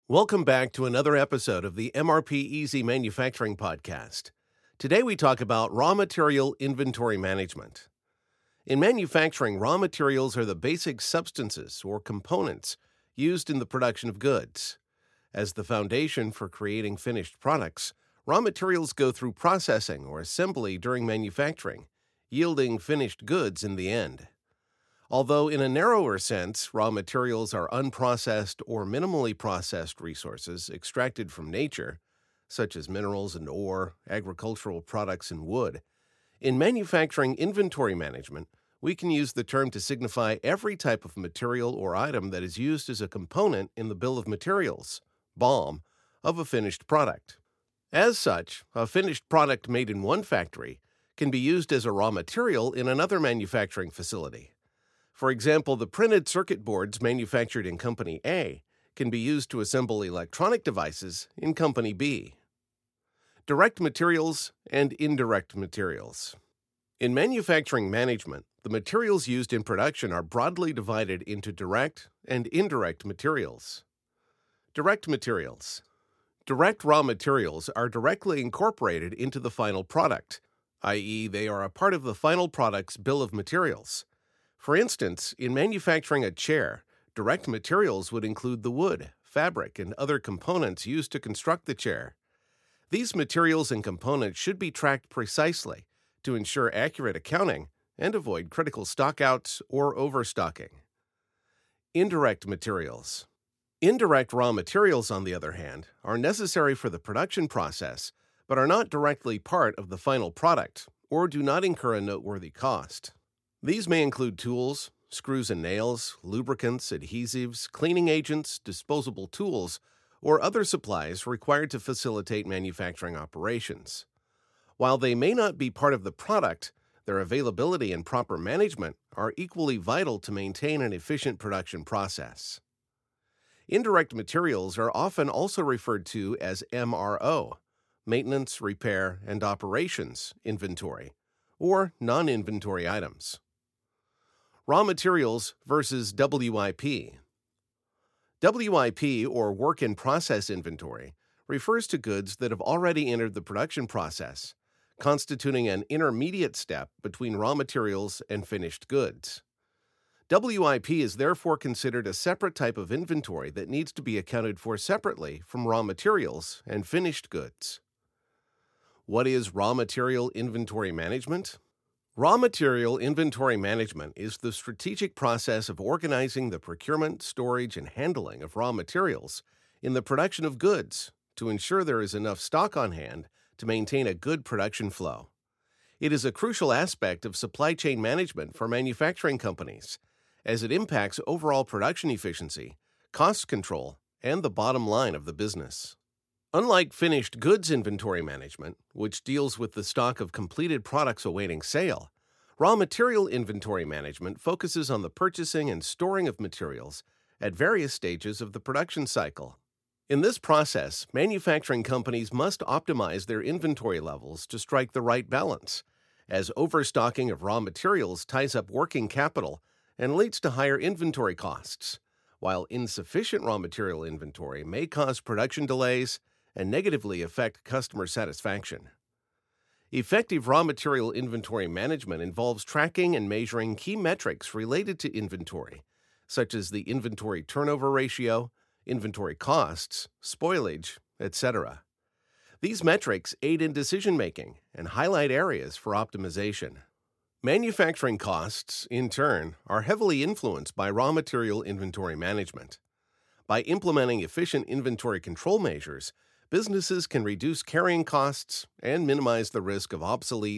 Welcome back to another episode of the MRP Easy Manufacturing Podcast. Today we talk about raw material inventory management. In manufacturing, raw materials are the basic substances or components used in the production of goods. As the foundation for creating finished products, raw materials go through processing or assembly during manufacturing, yielding finished goods in the end. Although in a narrower sense, raw materials are unprocessed or minimally processed resources extracted from nature, such as minerals and ore, agricultural products, and wood, in manufacturing inventory management, we can use the term to signify every type of material or item that is used as a component in the bill of materials, BOM, of a finished product. As such, a finished product made in one factory can be used as a raw material in another manufacturing facility. For example, the printed circuit boards manufactured in Company A can be used to assemble electronic devices in Company B. Direct materials and indirect materials. In manufacturing management, the materials used in production are broadly divided into direct and indirect materials. Direct materials. Direct raw materials are directly incorporated into the final product, i.e., they are a part of the final product's bill of materials. For instance, in manufacturing a chair, direct materials would include the wood, fabric, and other components used to construct the chair. These materials and components should be tracked precisely to ensure accurate accounting and avoid critical stockouts or overstocking. Indirect materials. Indirect raw materials, on the other hand, are necessary for the production process, but are not directly part of the final product or do not incur a noteworthy cost. These may include tools, screws and nails, lubricants, adhesives, cleaning agents, disposable tools, or other supplies required to facilitate manufacturing operations. While they may not be part of the product, their availability and proper management are equally vital to maintain an efficient production process. Indirect materials are often also referred to as MRO, maintenance, repair, and operations inventory, or non-inventory items. Raw materials versus WIP. WIP, or work-in-process inventory, refers to goods that have already entered the production process, constituting an intermediate step between raw materials and finished goods. WIP is therefore considered a separate type of inventory that needs to be accounted for separately from raw materials and finished goods. What is raw material inventory management? Raw material inventory management is the strategic process of organizing the procurement, storage, and handling of raw materials in the production of goods to ensure there is enough stock on hand to maintain a good production flow. It is a crucial aspect of supply chain management for manufacturing companies, as it impacts overall production efficiency, cost control, and the bottom line of the business. Unlike finished goods inventory management, which deals with the stock of completed products awaiting sale, raw material inventory management focuses on the purchasing and storing of materials at various stages of the production cycle. In this process, manufacturing companies must optimize their inventory levels to strike the right balance, as overstocking of raw materials ties up working capital and leads to higher inventory costs, while insufficient raw material inventory may cause production delays and negatively affect customer satisfaction. Effective raw material inventory management involves tracking and measuring key metrics related to inventory, such as the inventory turnover ratio, inventory costs, spoilage, etc. These metrics aid in decision-making and highlight areas for optimization. Manufacturing costs, in turn, are heavily influenced by raw material inventory management. By implementing efficient inventory control measures, businesses can reduce carrying costs and minimize the risk of obsolete.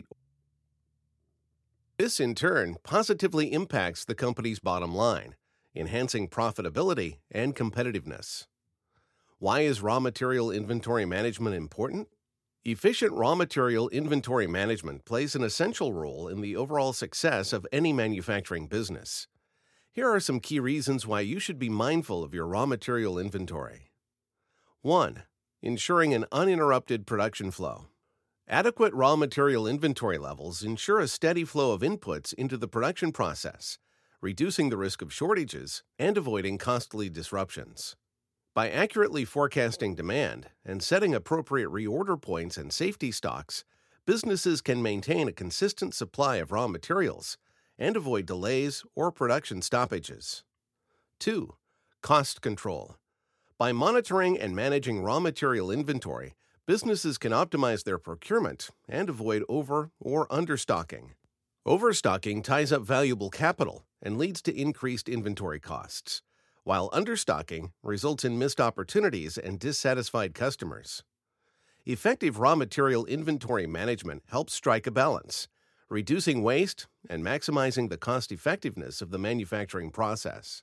This, in turn, positively impacts the company's bottom line, enhancing profitability and competitiveness. Why is raw material inventory management important? Efficient raw material inventory management plays an essential role in the overall success of any manufacturing business. Here are some key reasons why you should be mindful of your raw material inventory. 1. Ensuring an uninterrupted production flow. Adequate raw material inventory levels ensure a steady flow of inputs into the production process, reducing the risk of shortages and avoiding costly disruptions. By accurately forecasting demand and setting appropriate reorder points and safety stocks, businesses can maintain a consistent supply of raw materials and avoid delays or production stoppages. 2. Cost control. By monitoring and managing raw material inventory, businesses can optimize their procurement and avoid over- or understocking. Overstocking ties up valuable capital and leads to increased inventory costs, while understocking results in missed opportunities and dissatisfied customers. Effective raw material inventory management helps strike a balance, reducing waste and maximizing the cost-effectiveness of the manufacturing process.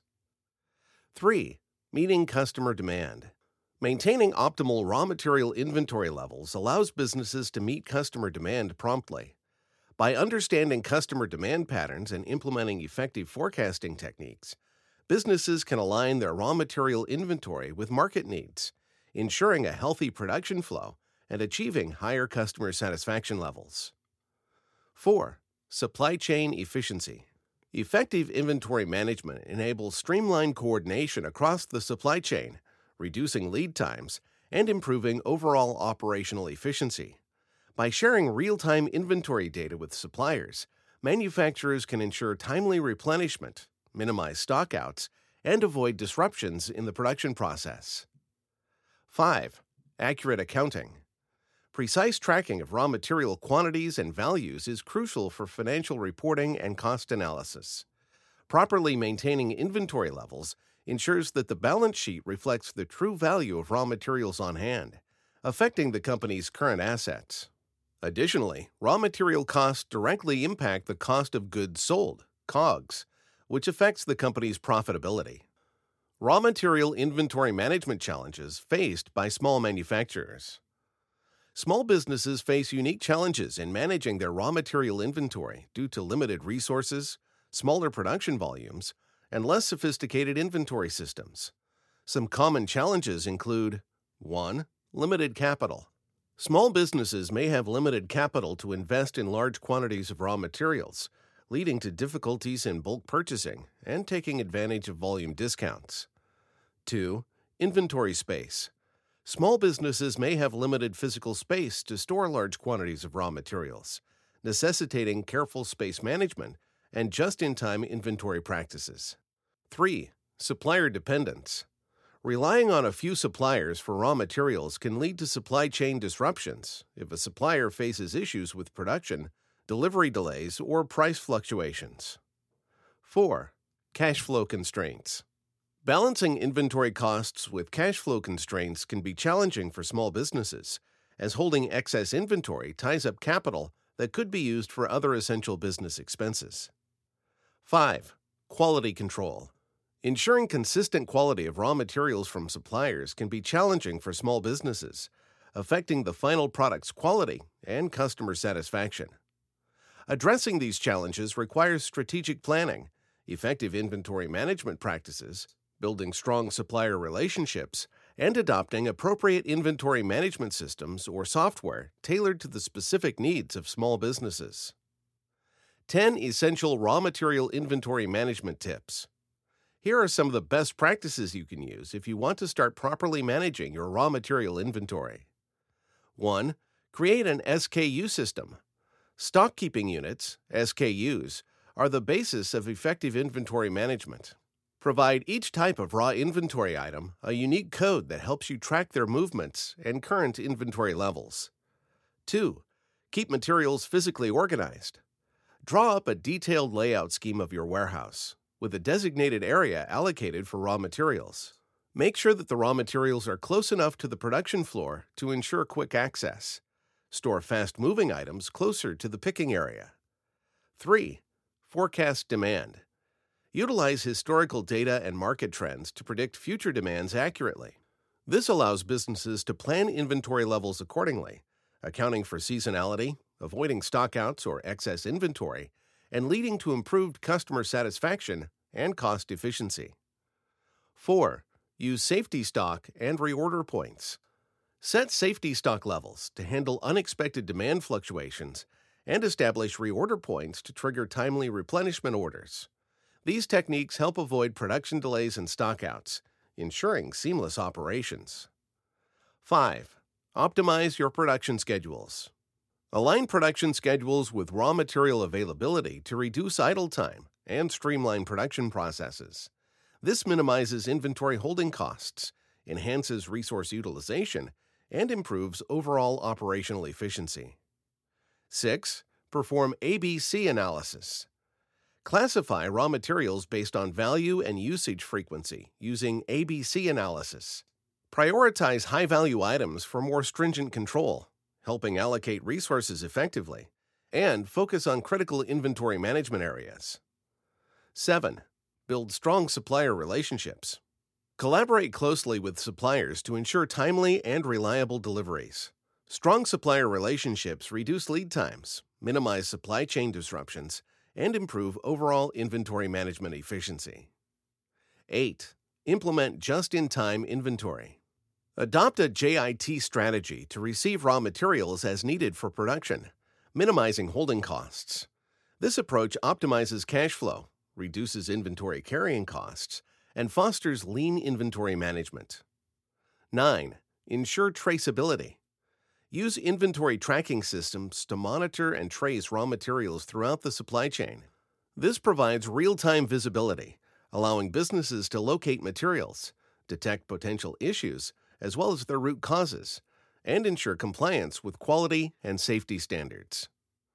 3. Meeting customer demand. Maintaining optimal raw material inventory levels allows businesses to meet customer demand promptly. By understanding customer demand patterns and implementing effective forecasting techniques, businesses can align their raw material inventory with market needs, ensuring a healthy production flow and achieving higher customer satisfaction levels. 4. Supply chain efficiency. Effective inventory management enables streamlined coordination across the supply chain, reducing lead times and improving overall operational efficiency. By sharing real-time inventory data with suppliers, manufacturers can ensure timely replenishment, minimize stockouts, and avoid disruptions in the production process. 5. Accurate accounting. Precise tracking of raw material quantities and values is crucial for financial reporting and cost analysis. Properly maintaining inventory levels ensures that the balance sheet reflects the true value of raw materials on hand, affecting the company's current assets. Additionally, raw material costs directly impact the cost of goods sold, COGS, which affects the company's profitability. Raw material inventory management challenges faced by small manufacturers. Small businesses face unique challenges in managing their raw material inventory due to limited resources, smaller production volumes, and less sophisticated inventory systems. Some common challenges include 1. Limited capital. Small businesses may have limited capital to invest in large quantities of raw materials, leading to difficulties in bulk purchasing and taking advantage of volume discounts. 2. Inventory space. Small businesses may have limited physical space to store large quantities of raw materials, necessitating careful space management and just-in-time inventory practices. 3. Supplier dependence. Relying on a few suppliers for raw materials can lead to supply chain disruptions if a supplier faces issues with production, delivery delays, or price fluctuations. 4. Cash flow constraints. Balancing inventory costs with cash flow constraints can be challenging for small businesses, as holding excess inventory ties up capital that could be used for other essential business expenses. 5. Quality control. Ensuring consistent quality of raw materials from suppliers can be challenging for small businesses, affecting the final product's quality and customer satisfaction. Addressing these challenges requires strategic planning, effective inventory management practices, building strong supplier relationships, and adopting appropriate inventory management systems or software tailored to the specific needs of small businesses. 10 essential raw material inventory management tips. Here are some of the best practices you can use if you want to start properly managing your raw material inventory. 1. Create an SKU system. Stock keeping units, SKUs, are the basis of effective inventory management. Provide each type of raw inventory item a unique code that helps you track their movements and current inventory levels. 2. Keep materials physically organized. Draw up a detailed layout scheme of your warehouse, with a designated area allocated for raw materials. Make sure that the raw materials are close enough to the production floor to ensure quick access. Store fast-moving items closer to the picking area. 3. Forecast demand. Utilize historical data and market trends to predict future demands accurately. This allows businesses to plan inventory levels accordingly, accounting for seasonality, avoiding stockouts or excess inventory, and leading to improved customer satisfaction and cost efficiency. 4. Use safety stock and reorder points. Set safety stock levels to handle unexpected demand fluctuations and establish reorder points to trigger timely replenishment orders. These techniques help avoid production delays and stockouts, ensuring seamless operations. 5. Optimize your production schedules. Align production schedules with raw material availability to reduce idle time and streamline production processes. This minimizes inventory holding costs, enhances resource utilization, and improves overall operational efficiency. 6. Perform ABC analysis. Classify raw materials based on value and usage frequency using ABC analysis. Prioritize high-value items for more stringent control, helping allocate resources effectively, and focus on critical inventory management areas. 7. Build strong supplier relationships. Collaborate closely with suppliers to ensure timely and reliable deliveries. Strong supplier relationships reduce lead times, minimize supply chain disruptions, and improve overall inventory management efficiency. 8. Implement just-in-time inventory. Adopt a JIT strategy to receive raw materials as needed for production, minimizing holding costs. This approach optimizes cash flow, reduces inventory carrying costs, and fosters lean inventory management. 9. Ensure traceability. Use inventory tracking systems to monitor and trace raw materials throughout the supply chain. This provides real-time visibility, allowing businesses to locate materials, detect potential issues, as well as their root causes, and ensure compliance with quality and safety standards.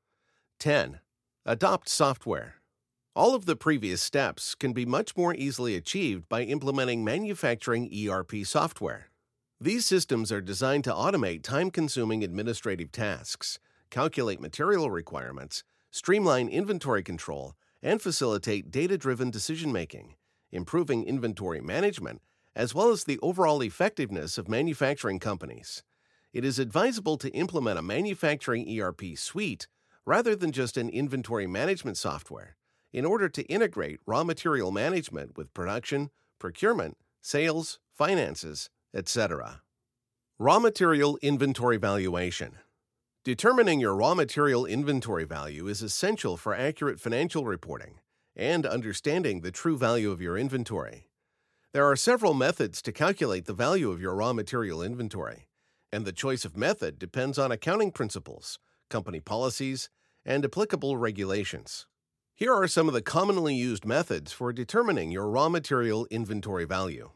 10. Adopt software. All of the previous steps can be much more easily achieved by implementing manufacturing ERP software. These systems are designed to automate time-consuming administrative tasks, calculate material requirements, streamline inventory control, and facilitate data-driven decision-making, improving inventory management, as well as the overall effectiveness of manufacturing companies. It is advisable to implement a manufacturing ERP suite rather than just an inventory management software in order to integrate raw material management with production, procurement, sales, finances, etc. Raw material inventory valuation. Determining your raw material inventory value is essential for accurate financial reporting and understanding the true value of your inventory. There are several methods to calculate the value of your raw material inventory, and the choice of method depends on accounting principles, company policies, and applicable regulations. Here are some of the commonly used methods for determining your raw material inventory value.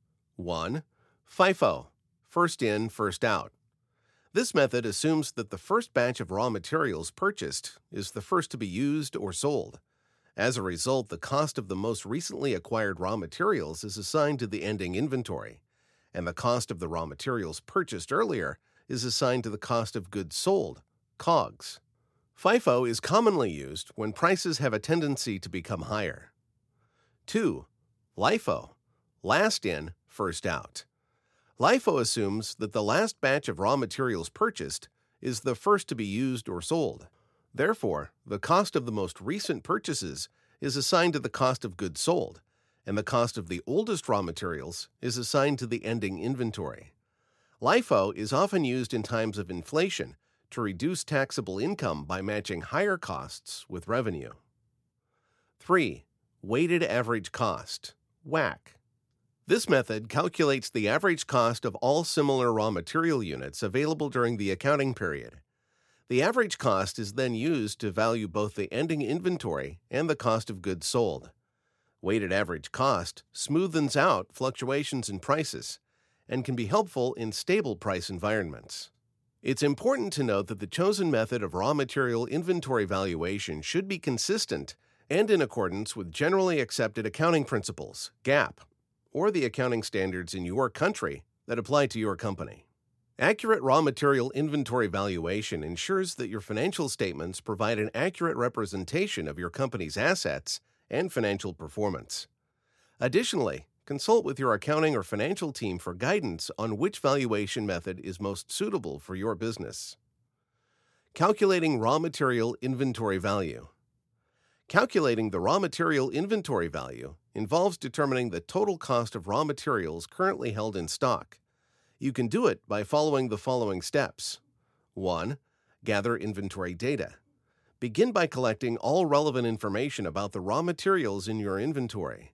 1. FIFO, first in, first out. This method assumes that the first batch of raw materials purchased is the first to be used or sold. As a result, the cost of the most recently acquired raw materials is assigned to the ending inventory, and the cost of the raw materials purchased earlier is assigned to the cost of goods sold, COGS. FIFO is commonly used when prices have a tendency to become higher. 2. LIFO, last in, first out. LIFO assumes that the last batch of raw materials purchased is the first to be used or sold. Therefore, the cost of the most recent purchases is assigned to the cost of goods sold, and the cost of the oldest raw materials is assigned to the ending inventory. LIFO is often used in times of inflation to reduce taxable income by matching higher costs with revenue. 3. Weighted average cost, WAC. This method calculates the average cost of all similar raw material units available during the accounting period. The average cost is then used to value both the ending inventory and the cost of goods sold. Weighted average cost smoothens out fluctuations in prices and can be helpful in stable price environments. It's important to note that the chosen method of raw material inventory valuation should be consistent and in accordance with generally accepted accounting principles, GAAP, or the accounting standards in your country that apply to your company. Accurate raw material inventory valuation ensures that your financial statements provide an accurate representation of your company's assets and financial performance. Additionally, consult with your accounting or financial team for guidance on which valuation method is most suitable for your business. Calculating raw material inventory value. Calculating the raw material inventory value involves determining the total cost of raw materials currently held in stock. You can do it by following the following steps. 1. Gather inventory data. Begin by collecting all relevant information about the raw materials in your inventory.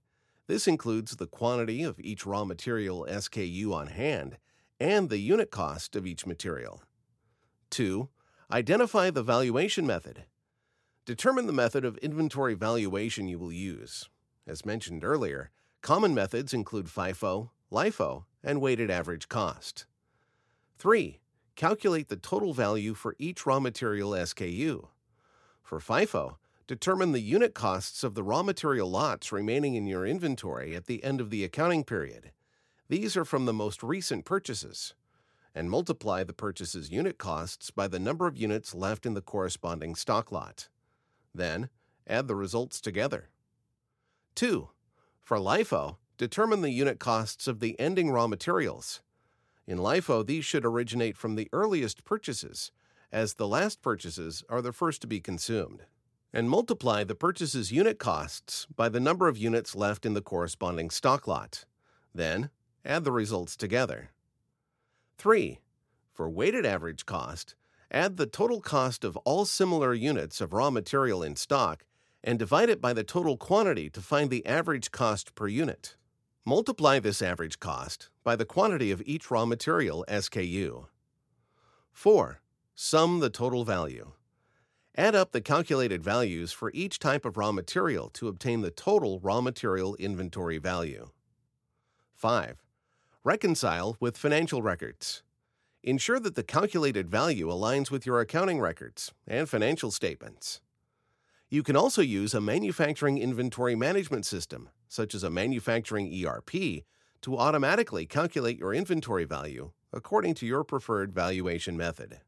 This includes the quantity of each raw material SKU on hand and the unit cost of each material. 2. Identify the valuation method. Determine the method of inventory valuation you will use. As mentioned earlier, common methods include FIFO, LIFO, and weighted average cost. 3. Calculate the total value for each raw material SKU. For FIFO, determine the unit costs of the raw material lots remaining in your inventory at the end of the accounting period. These are from the most recent purchases. And multiply the purchase's unit costs by the number of units left in the corresponding stock lot. Then, add the results together. 2. For LIFO, determine the unit costs of the ending raw materials. In LIFO, these should originate from the earliest purchases, as the last purchases are the first to be consumed. And multiply the purchase's unit costs by the number of units left in the corresponding stock lot. Then, add the results together. 3. For weighted average cost, add the total cost of all similar units of raw material in stock and divide it by the total quantity to find the average cost per unit. Multiply this average cost by the quantity of each raw material SKU. 4. Sum the total value. Add up the calculated values for each type of raw material to obtain the total raw material inventory value. 5. Reconcile with financial records. Ensure that the calculated value aligns with your accounting records and financial statements. You can also use a manufacturing inventory management system, such as a manufacturing ERP, to automatically calculate your inventory value according to your preferred valuation method.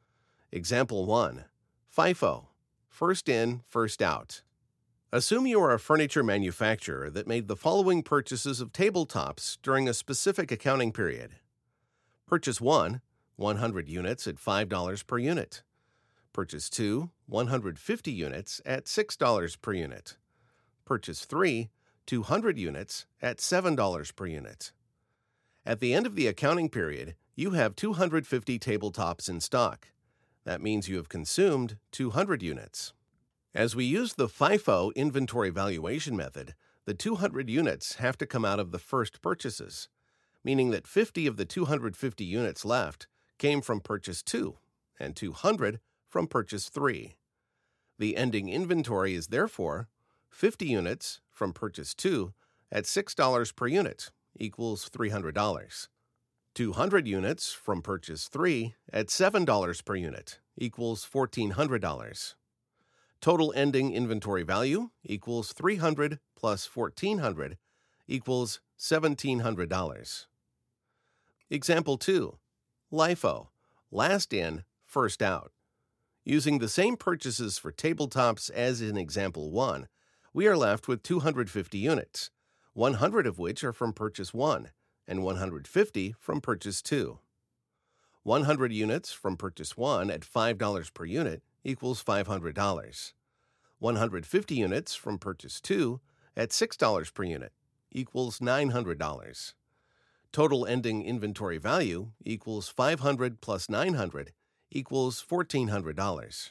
Example 1. FIFO, first in, first out. Assume you are a furniture manufacturer that made the following purchases of tabletops during a specific accounting period. Purchase 1, 100 units at $5 per unit. Purchase 2, 150 units at $6 per unit. Purchase 3, 200 units at $7 per unit. At the end of the accounting period, you have 250 tabletops in stock. That means you have consumed 200 units. As we use the FIFO inventory valuation method, the 200 units have to come out of the first purchases, meaning that 50 of the 250 units left came from purchase 2 and 200 from purchase 3. The ending inventory is therefore 50 units from purchase 2 at $6 per unit equals $300. 200 units from purchase 3 at $7 per unit equals $1,400. Total ending inventory value equals $300 plus $1,400 equals $1,700. Example 2. LIFO, last in, first out. Using the same purchases for tabletops as in Example 1, we are left with 250 units, 100 of which are from Purchase 1 and 150 from Purchase 2. 100 units from Purchase 1 at $5 per unit equals $500. 150 units from Purchase 2 at $6 per unit equals $900. Total ending inventory value equals 500 plus 900 equals $1,400.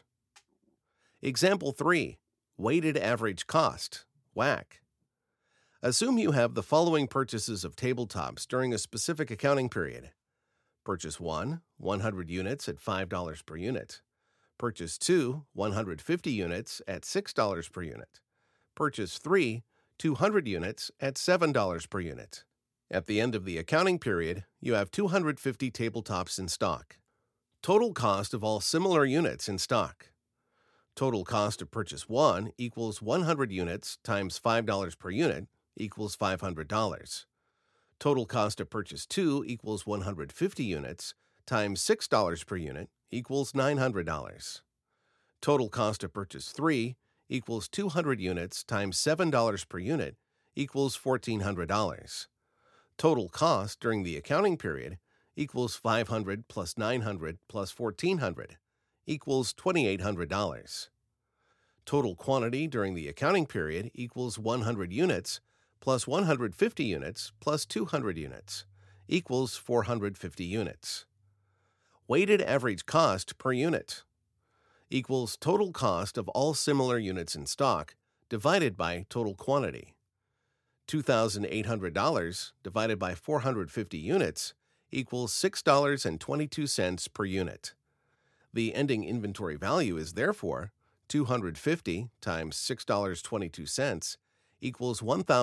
Example 3. Weighted average cost, WAC. Assume you have the following purchases of tabletops during a specific accounting period. Purchase 1, 100 units at $5 per unit. Purchase 2, 150 units at $6 per unit. Purchase 3, 200 units at $7 per unit. At the end of the accounting period, you have 250 tabletops in stock. Total cost of all similar units in stock. Total cost of purchase 1 equals 100 units times $5 per unit equals $500. Total cost of purchase 2 equals 150 units times $6 per unit equals $900. Total cost of purchase 3 equals 200 units times $7 per unit equals $1,400. Total cost during the accounting period equals 500 plus 900 plus 1,400 equals $2,800. Total quantity during the accounting period equals 100 units plus 150 units plus 200 units equals 450 units. Weighted average cost per unit equals total cost of all similar units in stock divided by total quantity. $2,800 divided by 450 units equals $6.22 per unit. The ending inventory value is therefore 250 times $6.22 equals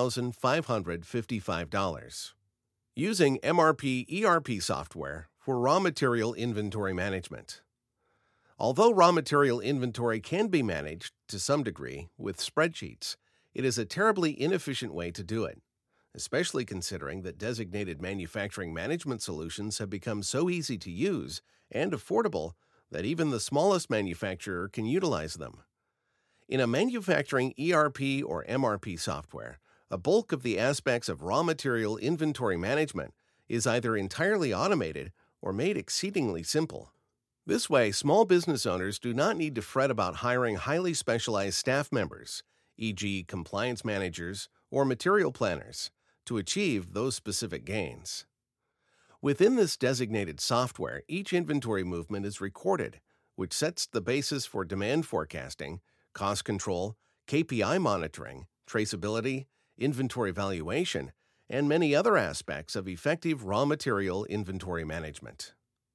$1,555. Using MRP ERP software for raw material inventory management. Although raw material inventory can be managed to some degree with spreadsheets, it is a terribly inefficient way to do it, especially considering that designated manufacturing management solutions have become so easy to use and affordable that even the smallest manufacturer can utilize them. In a manufacturing ERP or MRP software, a bulk of the aspects of raw material inventory management is either entirely automated or made exceedingly simple. This way, small business owners do not need to fret about hiring highly specialized staff members, e.g., compliance managers or material planners, to achieve those specific gains. Within this designated software, each inventory movement is recorded, which sets the basis for demand forecasting, cost control, KPI monitoring, traceability, inventory valuation, and many other aspects of effective raw material inventory management.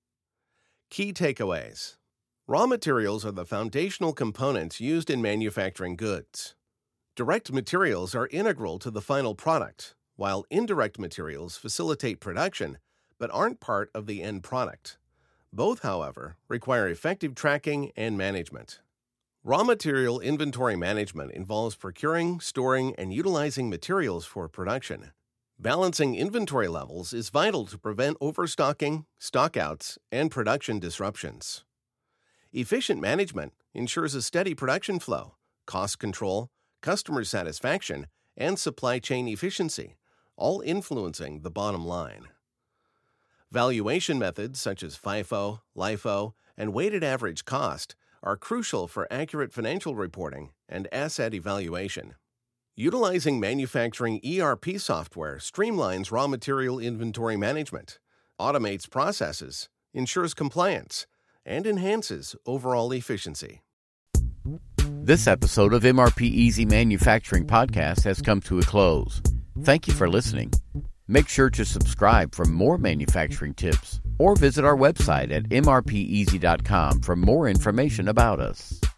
Key takeaways. Raw materials are the foundational components used in manufacturing goods. Direct materials are integral to the final product, while indirect materials facilitate production but aren't part of the end product. Both, however, require effective tracking and management. Raw material inventory management involves procuring, storing, and utilizing materials for production. Balancing inventory levels is vital to prevent overstocking, stockouts, and production disruptions. Efficient management ensures a steady production flow, cost control, customer satisfaction, and supply chain efficiency, all influencing the bottom line. Valuation methods such as FIFO, LIFO, and weighted average cost are crucial for accurate financial reporting and asset evaluation. Utilizing manufacturing ERP software streamlines raw material inventory management, automates processes, ensures compliance, and enhances overall efficiency. This episode of MRP Easy Manufacturing Podcast has come to a close. Thank you for listening. Make sure to subscribe for more manufacturing tips or visit our website at mrpeasy.com for more information about us.